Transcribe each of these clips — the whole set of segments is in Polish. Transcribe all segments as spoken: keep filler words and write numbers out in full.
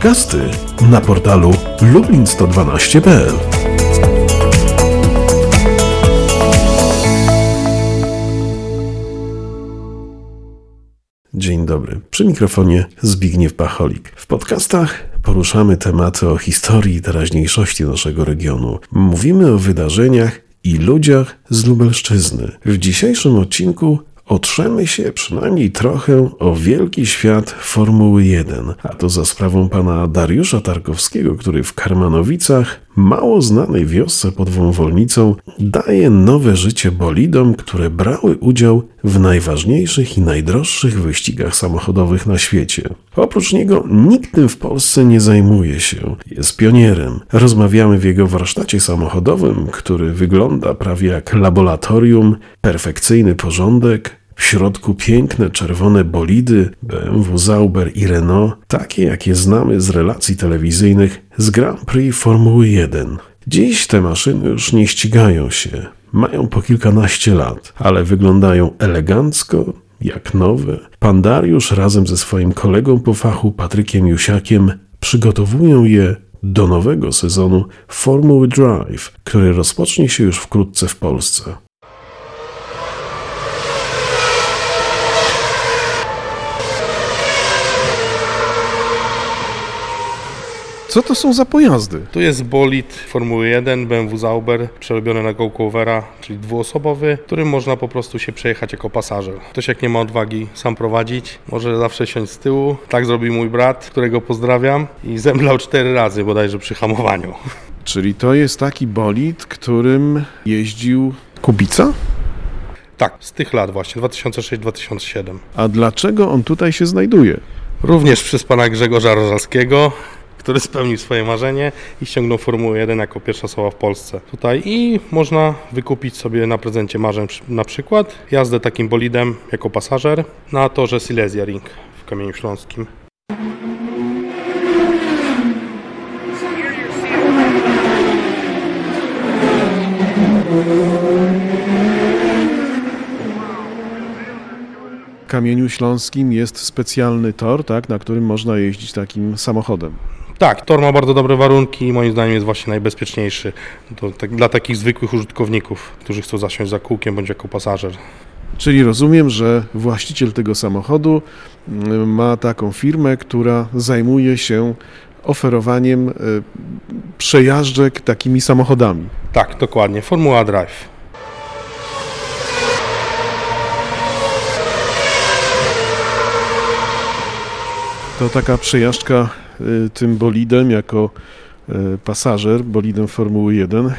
podcasty na portalu lublin sto dwanaście kropka p l. Dzień dobry, przy mikrofonie Zbigniew Pacholik. W podcastach poruszamy tematy o historii i teraźniejszości naszego regionu. Mówimy o wydarzeniach i ludziach z Lubelszczyzny. W dzisiejszym odcinku otrzemy się przynajmniej trochę o wielki świat Formuły jeden, a to za sprawą pana Dariusza Tarkowskiego, który w Karmanowicach, mało znanej wiosce pod Wąwolnicą, daje nowe życie bolidom, które brały udział w najważniejszych i najdroższych wyścigach samochodowych na świecie. Oprócz niego nikt tym w Polsce nie zajmuje się. Jest pionierem. Rozmawiamy w jego warsztacie samochodowym, który wygląda prawie jak laboratorium, perfekcyjny porządek, w środku piękne czerwone bolidy B M W, Sauber i Renault, takie jakie znamy z relacji telewizyjnych z Grand Prix Formuły jeden. Dziś te maszyny już nie ścigają się, mają po kilkanaście lat, ale wyglądają elegancko, jak nowe. Pan Dariusz razem ze swoim kolegą po fachu Patrykiem Jusiakiem przygotowują je do nowego sezonu Formuły Drive, który rozpocznie się już wkrótce w Polsce. Co to są za pojazdy? Tu jest bolid Formuły jeden, B M W Sauber, przerobiony na go-covera, czyli dwuosobowy, którym można po prostu się przejechać jako pasażer. Ktoś jak nie ma odwagi sam prowadzić, może zawsze siąść z tyłu. Tak zrobił mój brat, którego pozdrawiam i zemdlał cztery razy bodajże przy hamowaniu. Czyli to jest taki bolid, którym jeździł Kubica? Tak, z tych lat właśnie, dwa tysiące szósty do dwa tysiące siódmego. A dlaczego on tutaj się znajduje? Również przez pana Grzegorza Rożalskiego, który spełnił swoje marzenie i ściągnął Formułę jeden jako pierwsza osoba w Polsce tutaj. I można wykupić sobie na prezencie marzeń na przykład jazdę takim bolidem jako pasażer na torze Silesia Ring w Kamieniu Śląskim. W Kamieniu Śląskim jest specjalny tor, tak, na którym można jeździć takim samochodem. Tak, tor ma bardzo dobre warunki i moim zdaniem jest właśnie najbezpieczniejszy to, tak, dla takich zwykłych użytkowników, którzy chcą zasiąść za kółkiem bądź jako pasażer. Czyli rozumiem, że właściciel tego samochodu ma taką firmę, która zajmuje się oferowaniem przejażdżek takimi samochodami. Tak, dokładnie. Formuła Drive. To taka przejażdżka tym bolidem jako pasażer, bolidem Formuły jeden.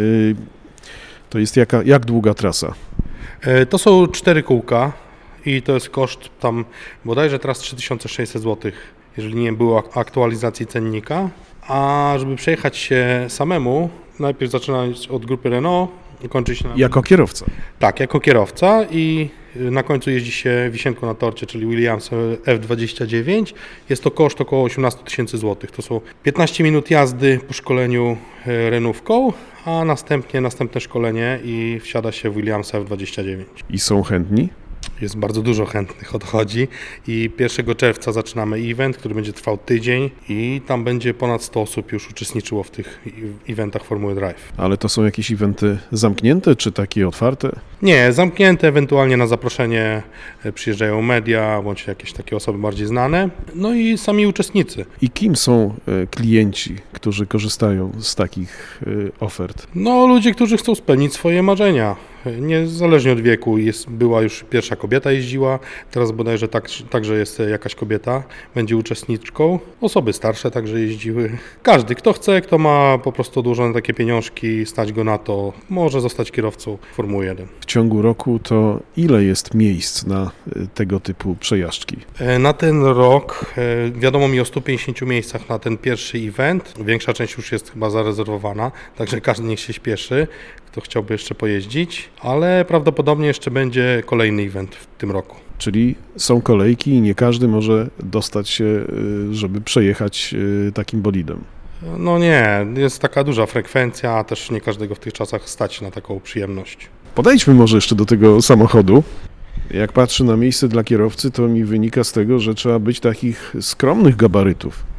To jest jaka, jak długa trasa? To są cztery kółka i to jest koszt tam bodajże teraz trzy tysiące sześćset złotych, jeżeli nie było aktualizacji cennika. A żeby przejechać się samemu, najpierw zaczynać od grupy Renault i kończyć się na... Jako kierowca? Tak, jako kierowca i na końcu jeździ się wisienką na torcie, czyli Williams F dwadzieścia dziewięć. Jest to koszt około osiemnaście tysięcy złotych. To są piętnaście minut jazdy po szkoleniu renówką, a następnie następne szkolenie i wsiada się w Williamsa F dwadzieścia dziewięć. I są chętni? Jest bardzo dużo chętnych, odchodzi i pierwszego czerwca zaczynamy event, który będzie trwał tydzień i tam będzie ponad sto osób już uczestniczyło w tych eventach Formuły Drive. Ale to są jakieś eventy zamknięte czy takie otwarte? Nie, zamknięte, ewentualnie na zaproszenie przyjeżdżają media bądź jakieś takie osoby bardziej znane, no i sami uczestnicy. I kim są klienci, którzy korzystają z takich ofert? No ludzie, którzy chcą spełnić swoje marzenia. Niezależnie od wieku, jest, była już pierwsza kobieta jeździła, teraz bodajże tak, także jest jakaś kobieta, będzie uczestniczką. Osoby starsze także jeździły. Każdy, kto chce, kto ma po prostu odłożone takie pieniążki, stać go na to, może zostać kierowcą Formuły jeden. W ciągu roku to ile jest miejsc na tego typu przejażdżki? Na ten rok wiadomo mi o stu pięćdziesięciu miejscach na ten pierwszy event. Większa część już jest chyba zarezerwowana, także każdy niech się śpieszy, kto chciałby jeszcze pojeździć, ale prawdopodobnie jeszcze będzie kolejny event w tym roku. Czyli są kolejki i nie każdy może dostać się, żeby przejechać takim bolidem. No nie, jest taka duża frekwencja, a też nie każdego w tych czasach stać na taką przyjemność. Podejdźmy może jeszcze do tego samochodu. Jak patrzę na miejsce dla kierowcy, to mi wynika z tego, że trzeba być takich skromnych gabarytów.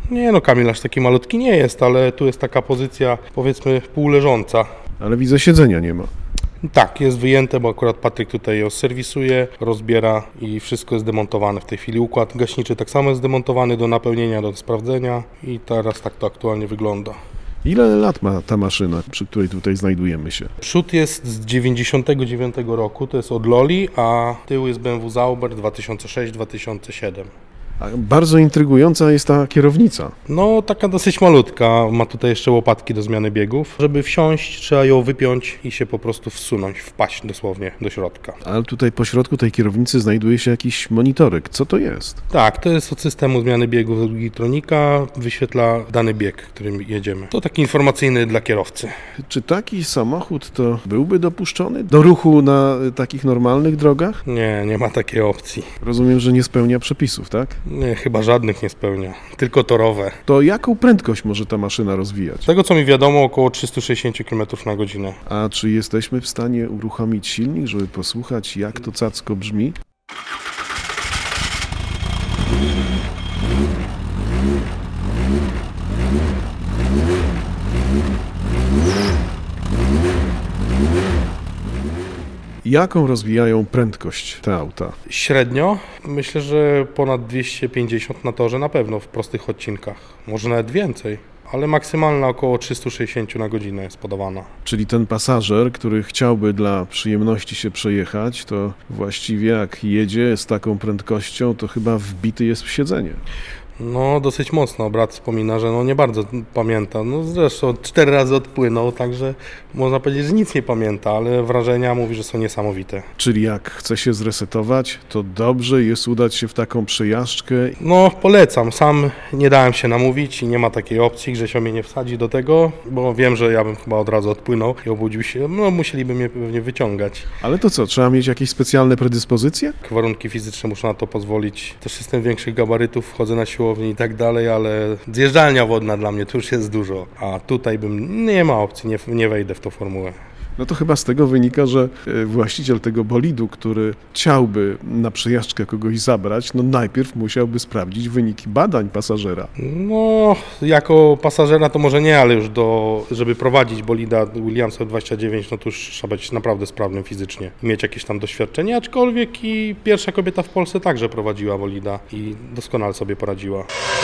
Nie no, Kamil aż taki malutki nie jest, ale tu jest taka pozycja, powiedzmy, półleżąca. Ale widzę, siedzenia nie ma. Tak, jest wyjęte, bo akurat Patryk tutaj ją serwisuje, rozbiera i wszystko jest demontowane w tej chwili. Układ gaśniczy tak samo jest demontowany do napełnienia, do sprawdzenia i teraz tak to aktualnie wygląda. Ile lat ma ta maszyna, przy której tutaj znajdujemy się? Przód jest z dziewięćdziesiątego dziewiątego roku, to jest od Loli, a tył jest B M W Zauber dwa tysiące szósty dwa tysiące siódmy. A bardzo intrygująca jest ta kierownica. No, taka dosyć malutka, ma tutaj jeszcze łopatki do zmiany biegów. Żeby wsiąść, trzeba ją wypiąć i się po prostu wsunąć, wpaść dosłownie do środka. Ale tutaj po środku tej kierownicy znajduje się jakiś monitorek. Co to jest? Tak, to jest od systemu zmiany biegów Gitronika, wyświetla dany bieg, którym jedziemy. To taki informacyjny dla kierowcy. Czy taki samochód to byłby dopuszczony do ruchu na takich normalnych drogach? Nie, nie ma takiej opcji. Rozumiem, że nie spełnia przepisów, tak? Nie, chyba żadnych nie spełnia, tylko torowe. To jaką prędkość może ta maszyna rozwijać? Z tego co mi wiadomo, około trzysta sześćdziesiąt kilometrów na godzinę. A czy jesteśmy w stanie uruchomić silnik, żeby posłuchać, jak to cacko brzmi? Jaką rozwijają prędkość te auta? Średnio myślę, że ponad dwieście pięćdziesiąt na torze na pewno w prostych odcinkach. Może nawet więcej, ale maksymalna około trzysta sześćdziesiąt na godzinę jest podawana. Czyli ten pasażer, który chciałby dla przyjemności się przejechać, to właściwie jak jedzie z taką prędkością, to chyba wbity jest w siedzenie. No, dosyć mocno. Brat wspomina, że no nie bardzo pamięta. No zresztą cztery razy odpłynął, także można powiedzieć, że nic nie pamięta, ale wrażenia mówi, że są niesamowite. Czyli jak chce się zresetować, to dobrze jest udać się w taką przejażdżkę. No, polecam. Sam nie dałem się namówić i nie ma takiej opcji, że się mnie nie wsadzi do tego, bo wiem, że ja bym chyba od razu odpłynął i obudził się. No, musieliby mnie pewnie wyciągać. Ale to co, trzeba mieć jakieś specjalne predyspozycje? Warunki fizyczne muszą na to pozwolić. Też jestem większych gabarytów, wchodzę na siłownię i tak dalej, ale zjeżdżalnia wodna dla mnie to już jest dużo, a tutaj bym nie ma opcji, nie, nie wejdę w tą formułę. No to chyba z tego wynika, że właściciel tego bolidu, który chciałby na przejażdżkę kogoś zabrać, no najpierw musiałby sprawdzić wyniki badań pasażera. No, jako pasażera to może nie, ale już do, żeby prowadzić bolida Williamsa dwadzieścia dziewięć, no to już trzeba być naprawdę sprawnym fizycznie i mieć jakieś tam doświadczenie, aczkolwiek i pierwsza kobieta w Polsce także prowadziła bolida i doskonale sobie poradziła.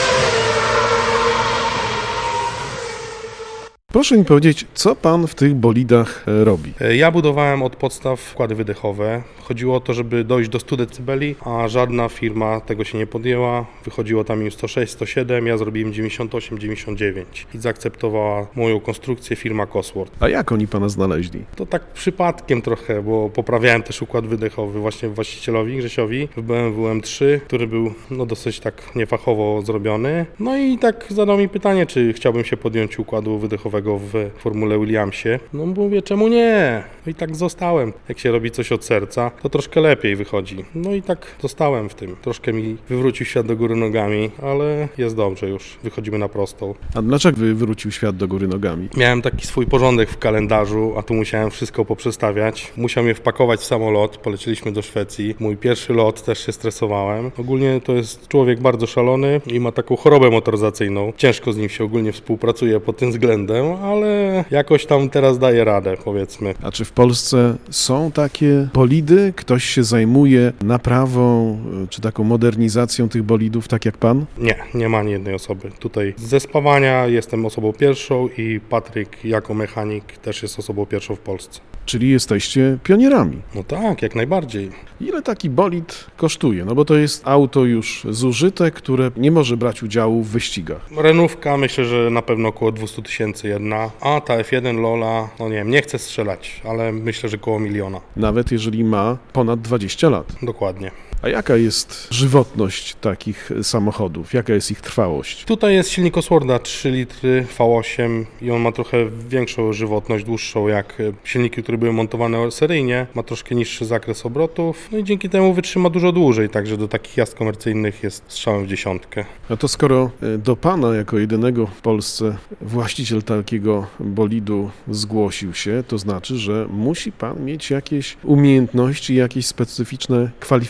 Proszę mi powiedzieć, co pan w tych bolidach robi? Ja budowałem od podstaw wkłady wydechowe. Chodziło o to, żeby dojść do stu decybeli, a żadna firma tego się nie podjęła. Wychodziło tam im sto sześć, sto siedem, ja zrobiłem dziewięćdziesiąt osiem, dziewięćdziesiąt dziewięć i zaakceptowała moją konstrukcję firma Cosworth. A jak oni pana znaleźli? To tak przypadkiem trochę, bo poprawiałem też układ wydechowy właśnie właścicielowi Grzesiowi w B M W M trzy, który był no, dosyć tak niefachowo zrobiony. No i tak zadał mi pytanie, czy chciałbym się podjąć układu wydechowego w formule Williamsie. No mówię, czemu nie? No i tak zostałem. Jak się robi coś od serca, to troszkę lepiej wychodzi. No i tak zostałem w tym. Troszkę mi wywrócił świat do góry nogami, ale jest dobrze już. Wychodzimy na prostą. A dlaczego wywrócił świat do góry nogami? Miałem taki swój porządek w kalendarzu, a tu musiałem wszystko poprzestawiać. Musiał mnie wpakować w samolot. Poleciliśmy do Szwecji. Mój pierwszy lot, też się stresowałem. Ogólnie to jest człowiek bardzo szalony i ma taką chorobę motoryzacyjną. Ciężko z nim się ogólnie współpracuje pod tym względem, ale jakoś tam teraz daje radę, powiedzmy. A czy w Polsce są takie bolidy? Ktoś się zajmuje naprawą czy taką modernizacją tych bolidów, tak jak pan? Nie, nie ma ani jednej osoby. Tutaj ze spawania jestem osobą pierwszą i Patryk jako mechanik też jest osobą pierwszą w Polsce. Czyli jesteście pionierami. No tak, jak najbardziej. Ile taki bolid kosztuje? No bo to jest auto już zużyte, które nie może brać udziału w wyścigach. Renówka myślę, że na pewno około dwieście tysięcy jedna, a ta F jeden Lola, no nie wiem, nie chcę strzelać, ale myślę, że koło miliona. Nawet jeżeli ma ponad dwadzieścia lat. Dokładnie. A jaka jest żywotność takich samochodów? Jaka jest ich trwałość? Tutaj jest silnik Coswortha trzy litry V osiem i on ma trochę większą żywotność, dłuższą jak silniki, które były montowane seryjnie. Ma troszkę niższy zakres obrotów, no i dzięki temu wytrzyma dużo dłużej, także do takich jazd komercyjnych jest strzałem w dziesiątkę. A to skoro do pana jako jedynego w Polsce właściciel takiego bolidu zgłosił się, to znaczy, że musi pan mieć jakieś umiejętności, jakieś specyficzne kwalifikacje.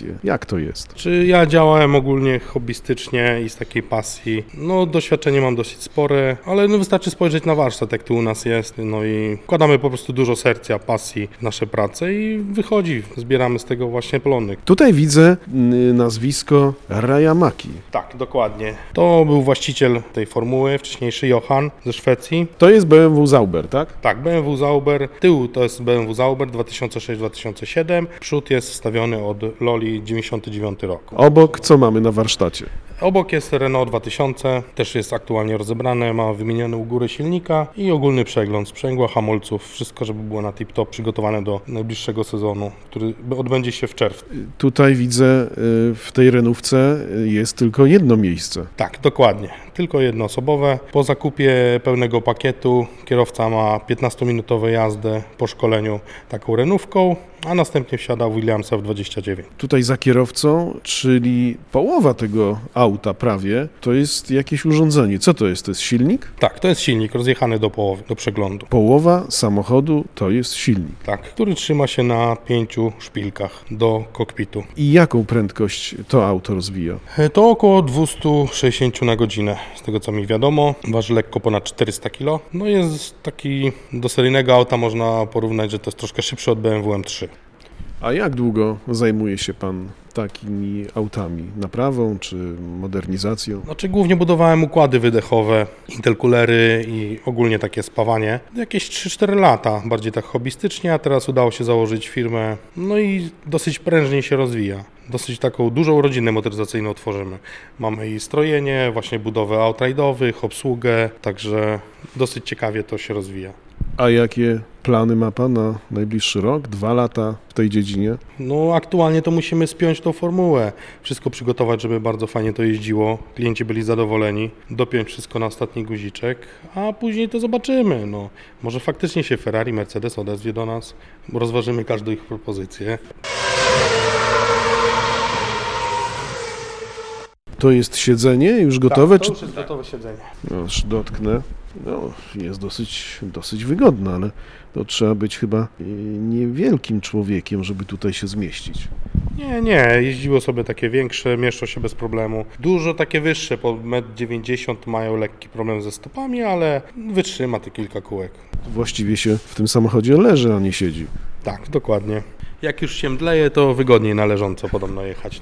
pasję. Jak to jest? Czy ja działałem ogólnie hobbystycznie i z takiej pasji. No doświadczenie mam dosyć spore, ale no, wystarczy spojrzeć na warsztat, jak tu u nas jest. No i wkładamy po prostu dużo serca, pasji w nasze prace i wychodzi. Zbieramy z tego właśnie plony. Tutaj widzę y, nazwisko Rajamaki. Tak, dokładnie. To był właściciel tej formuły, wcześniejszy Johan ze Szwecji. To jest B M W Sauber, tak? Tak, B M W Sauber. Tył to jest B M W Sauber dwa tysiące sześć dwa tysiące siedem. Przód jest wstawiony od Loli dziewięćdziesiąty dziewiąty rok. Obok co mamy na warsztacie? Obok jest Renault dwa tysiące, też jest aktualnie rozebrane, ma wymienione u góry silnika i ogólny przegląd sprzęgła, hamulców, wszystko, żeby było na tip-top, przygotowane do najbliższego sezonu, który odbędzie się w czerwcu. Tutaj widzę, y, w tej renówce jest tylko jedno miejsce. Tak, dokładnie. Tylko jednoosobowe. Po zakupie pełnego pakietu kierowca ma piętnastominutową jazdę po szkoleniu taką renówką, a następnie wsiada w Williamsa w dwadzieścia dziewięć. Tutaj za kierowcą, czyli połowa tego auta prawie, to jest jakieś urządzenie. Co to jest? To jest silnik? Tak, to jest silnik rozjechany do połowy, do przeglądu. Połowa samochodu to jest silnik. Tak, który trzyma się na pięciu szpilkach do kokpitu. I jaką prędkość to auto rozwija? To około dwieście sześćdziesiąt na godzinę, z tego co mi wiadomo. Waży lekko ponad czterysta kilo. No jest taki, do seryjnego auta można porównać, że to jest troszkę szybszy od B M W M trzy. A jak długo zajmuje się pan takimi autami? Naprawą czy modernizacją? Znaczy głównie budowałem układy wydechowe, interkulery i ogólnie takie spawanie. Jakieś trzy cztery lata, bardziej tak hobbystycznie, a teraz udało się założyć firmę, no i dosyć prężnie się rozwija. Dosyć taką dużą rodzinę motoryzacyjną tworzymy. Mamy i strojenie, właśnie budowę aut rajdowych, obsługę, także dosyć ciekawie to się rozwija. A jakie plany ma pan na najbliższy rok, dwa lata w tej dziedzinie? No aktualnie to musimy spiąć tą formułę, wszystko przygotować, żeby bardzo fajnie to jeździło, klienci byli zadowoleni, dopiąć wszystko na ostatni guziczek, a później to zobaczymy. No, może faktycznie się Ferrari, Mercedes odezwie do nas, rozważymy każdą ich propozycję. To jest siedzenie już gotowe? Tak, to już czy... jest gotowe siedzenie. No, już dotknę. No, jest dosyć, dosyć wygodne, ale to trzeba być chyba y, niewielkim człowiekiem, żeby tutaj się zmieścić. Nie, nie, jeździło sobie takie większe, mieszczą się bez problemu. Dużo takie wyższe, po metr dziewięćdziesiąt mają lekki problem ze stopami, ale wytrzyma te kilka kółek. Właściwie się w tym samochodzie leży, a nie siedzi. Tak, dokładnie. Jak już się mdleje, to wygodniej na leżąco podobno jechać.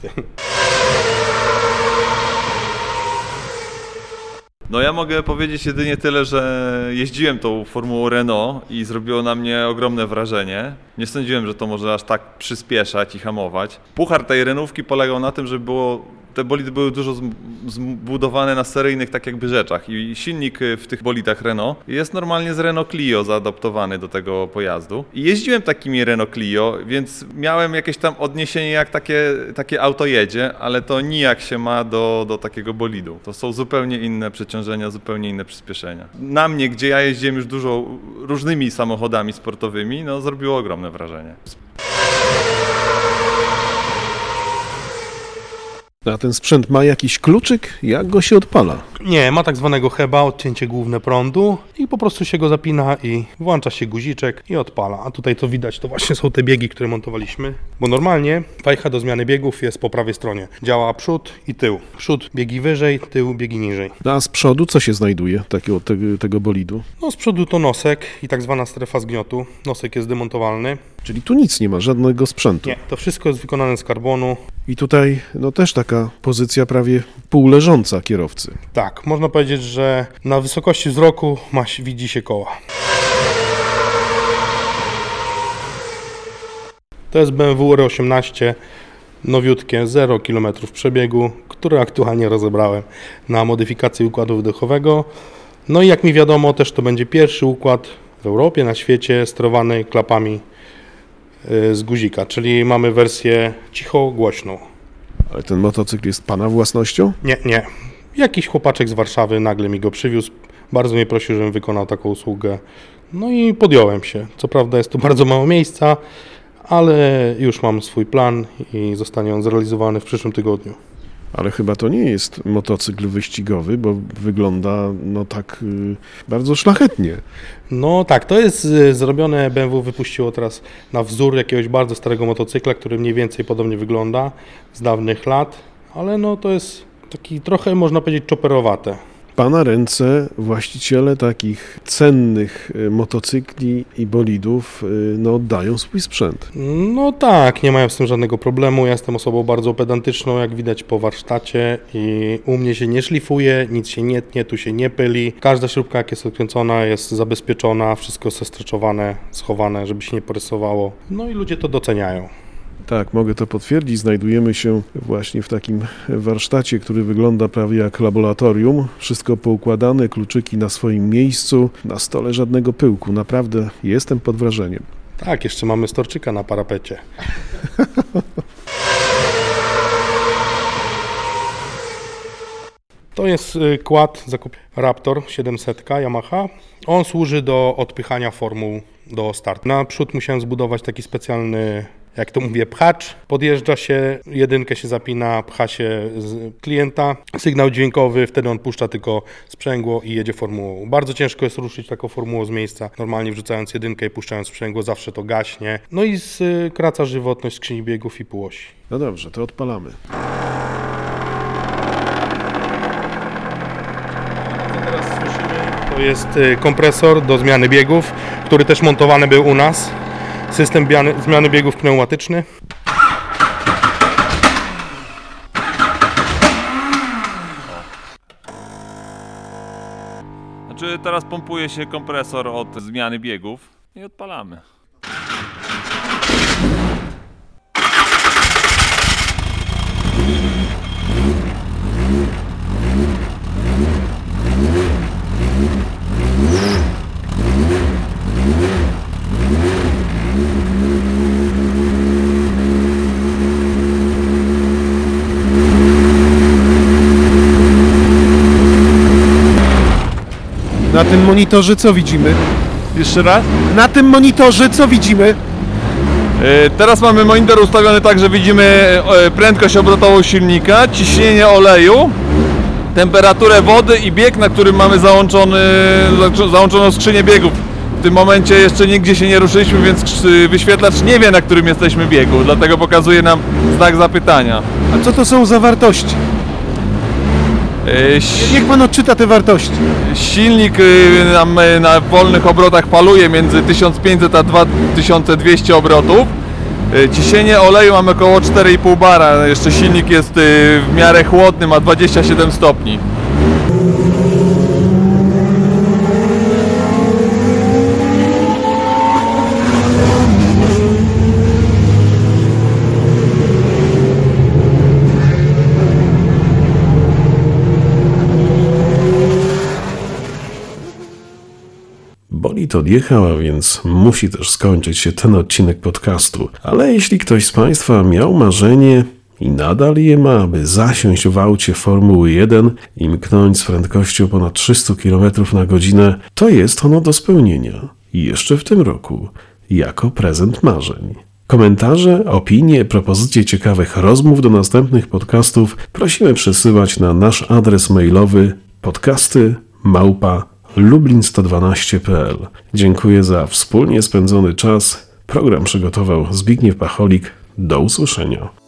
No ja mogę powiedzieć jedynie tyle, że jeździłem tą formułą Renault i zrobiło na mnie ogromne wrażenie. Nie sądziłem, że to może aż tak przyspieszać i hamować. Puchar tej Renaultki polegał na tym, że było, te bolidy były dużo zbudowane na seryjnych tak jakby rzeczach i silnik w tych bolidach Renault jest normalnie z Renault Clio zaadaptowany do tego pojazdu. I jeździłem takimi Renault Clio, więc miałem jakieś tam odniesienie, jak takie, takie auto jedzie, ale to nijak się ma do, do takiego bolidu. To są zupełnie inne przeciążenia, zupełnie inne przyspieszenia. Na mnie, gdzie ja jeździłem już dużo różnymi samochodami sportowymi, no zrobiło ogromne wrażenie. A ten sprzęt ma jakiś kluczyk? Jak go się odpala? Nie, ma tak zwanego heba, odcięcie główne prądu i po prostu się go zapina i włącza się guziczek i odpala. A tutaj to widać, to właśnie są te biegi, które montowaliśmy, bo normalnie wajcha do zmiany biegów jest po prawej stronie. Działa przód i tył. Przód biegi wyżej, tył biegi niżej. A z przodu co się znajduje takiego, tego, tego bolidu? No z przodu to nosek i tak zwana strefa zgniotu. Nosek jest demontowalny. Czyli tu nic nie ma, żadnego sprzętu. Nie, to wszystko jest wykonane z karbonu. I tutaj no też taka pozycja prawie półleżąca kierowcy. Tak, można powiedzieć, że na wysokości wzroku ma, widzi się koła. To jest B M W R osiemnaście, nowiutkie, zero kilometrów przebiegu, które aktualnie rozebrałem na modyfikację układu wydechowego. No i jak mi wiadomo, też to będzie pierwszy układ w Europie, na świecie, sterowany klapami z guzika, czyli mamy wersję cicho-głośną. Ale ten motocykl jest pana własnością? Nie, nie. Jakiś chłopaczek z Warszawy nagle mi go przywiózł. Bardzo mnie prosił, żebym wykonał taką usługę. No i podjąłem się. Co prawda jest tu bardzo mało miejsca, ale już mam swój plan i zostanie on zrealizowany w przyszłym tygodniu. Ale chyba to nie jest motocykl wyścigowy, bo wygląda no tak y, bardzo szlachetnie. No tak, to jest y, zrobione, B M W wypuściło teraz na wzór jakiegoś bardzo starego motocykla, który mniej więcej podobnie wygląda z dawnych lat, ale no to jest taki trochę, można powiedzieć, chopperowate. Pana ręce właściciele takich cennych y, motocykli i bolidów y, no, oddają swój sprzęt. No tak, nie mają z tym żadnego problemu. Ja jestem osobą bardzo pedantyczną, jak widać po warsztacie i u mnie się nie szlifuje, nic się nie tnie, tu się nie pyli. Każda śrubka, jak jest odkręcona, jest zabezpieczona, wszystko jest zestreczowane, schowane, żeby się nie porysowało. No i ludzie to doceniają. Tak, mogę to potwierdzić. Znajdujemy się właśnie w takim warsztacie, który wygląda prawie jak laboratorium. Wszystko poukładane, kluczyki na swoim miejscu, na stole żadnego pyłku. Naprawdę jestem pod wrażeniem. Tak, jeszcze mamy storczyka na parapecie. To jest kład zakup Raptor siedemset Yamaha. On służy do odpychania formuł do startu. Naprzód musiałem zbudować taki specjalny, jak to mówię, pchacz. Podjeżdża się, jedynkę się zapina, pcha się z klienta, sygnał dźwiękowy, wtedy on puszcza tylko sprzęgło i jedzie formułą. Bardzo ciężko jest ruszyć taką formułą z miejsca. Normalnie wrzucając jedynkę i puszczając sprzęgło zawsze to gaśnie. No i skraca żywotność skrzyni biegów i półosi. No dobrze, to odpalamy. Teraz słyszymy, to jest kompresor do zmiany biegów, który też montowany był u nas. System zmiany biegów pneumatyczny. Znaczy teraz pompuje się kompresor od zmiany biegów i odpalamy. Na tym monitorze co widzimy? Jeszcze raz? Na tym monitorze co widzimy? Yy, teraz mamy monitor ustawiony tak, że widzimy yy, prędkość obrotową silnika, ciśnienie oleju, temperaturę wody i bieg, na którym mamy załączony, załączoną skrzynię biegów. W tym momencie jeszcze nigdzie się nie ruszyliśmy, więc wyświetlacz nie wie, na którym jesteśmy biegu, dlatego pokazuje nam znak zapytania. A co to są za wartości? Niech pan odczyta te wartości. Silnik nam na wolnych obrotach faluje między tysiąc pięćset a dwa tysiące dwieście obrotów. Ciśnienie oleju mamy około cztery i pół bara. Jeszcze silnik jest w miarę chłodny, ma dwadzieścia siedem stopni. Bolid odjechał, a więc musi też skończyć się ten odcinek podcastu. Ale jeśli ktoś z Państwa miał marzenie i nadal je ma, aby zasiąść w aucie Formuły jeden i mknąć z prędkością ponad trzysta kilometrów na godzinę, to jest ono do spełnienia. I jeszcze w tym roku, jako prezent marzeń. Komentarze, opinie, propozycje ciekawych rozmów do następnych podcastów prosimy przesyłać na nasz adres mailowy podcasty małpa lublin sto dwanaście kropka p l. Dziękuję za wspólnie spędzony czas. Program przygotował Zbigniew Pacholik. Do usłyszenia.